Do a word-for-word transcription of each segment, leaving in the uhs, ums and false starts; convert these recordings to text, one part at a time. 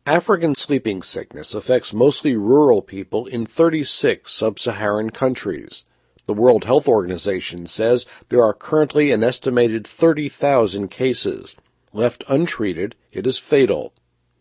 African sleeping sickness affects mostly rural people in thirty-six sub-Saharan countries. The World Health Organization says there are currently an estimated thirty thousand cases. Left untreated, it is fatal.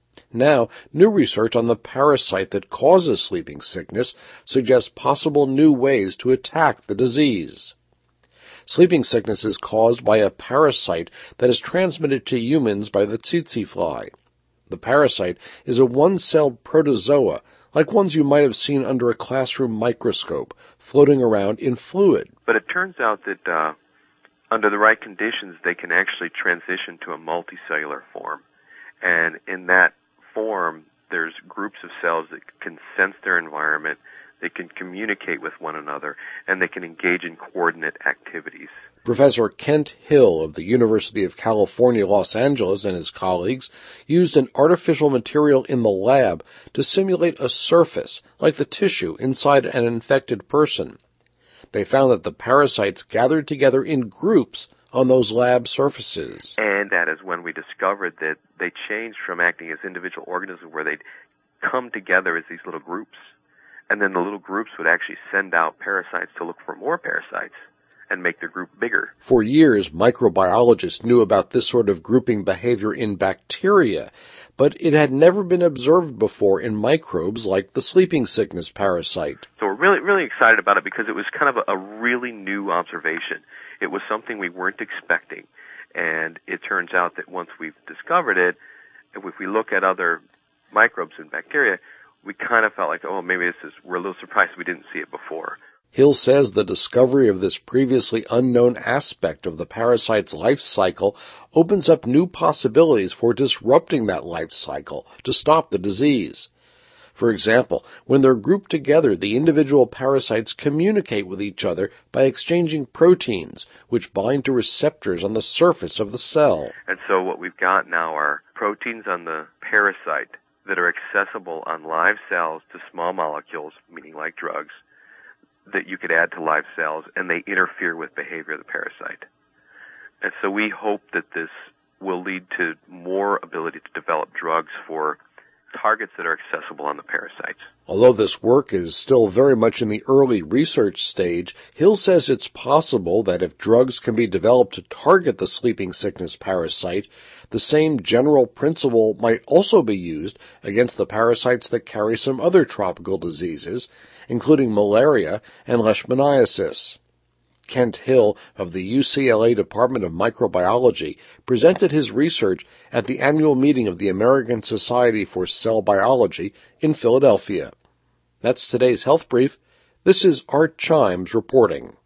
Now, new research on the parasite that causes sleeping sickness suggests possible new ways to attack the disease. Sleeping sickness is caused by a parasite that is transmitted to humans by the tsetse fly. The parasite is a one-celled protozoa, like ones you might have seen under a classroom microscope, floating around in fluid. But it turns out that uh, under the right conditions, they can actually transition to a multicellular form. And in that form, there's groups of cells that can sense their environment, they can communicate with one another, and they can engage in coordinate activities. Professor Kent Hill of the University of California, Los Angeles, and his colleagues used an artificial material in the lab to simulate a surface, like the tissue inside an infected person. They found that the parasites gathered together in groups on those lab surfaces. And that is when we discovered that they changed from acting as individual organisms where they'd come together as these little groups, and then the little groups would actually send out parasites to look for more parasites and make their group bigger. For years, microbiologists knew about this sort of grouping behavior in bacteria, but it had never been observed before in microbes like the sleeping sickness parasite. So we're really, really excited about it because it was kind of a, a really new observation. It was something we weren't expecting, and it turns out that once we've discovered it, if we look at other microbes and bacteria, we kind of felt like, oh, maybe this is, we're a little surprised we didn't see it before. Hill says the discovery of this previously unknown aspect of the parasite's life cycle opens up new possibilities for disrupting that life cycle to stop the disease. For example, when they're grouped together, the individual parasites communicate with each other by exchanging proteins, which bind to receptors on the surface of the cell. And so what we've got now are proteins on the parasite that are accessible on live cells to small molecules, meaning like drugs, that you could add to live cells, and they interfere with behavior of the parasite. And so we hope that this will lead to more ability to develop drugs for targets that are accessible on the parasites. Although this work is still very much in the early research stage, Hill says it's possible that if drugs can be developed to target the sleeping sickness parasite, the same general principle might also be used against the parasites that carry some other tropical diseases, including malaria and leishmaniasis. Kent Hill of the U C L A Department of Microbiology presented his research at the annual meeting of the American Society for Cell Biology in Philadelphia. That's today's Health Brief. This is Art Chimes reporting.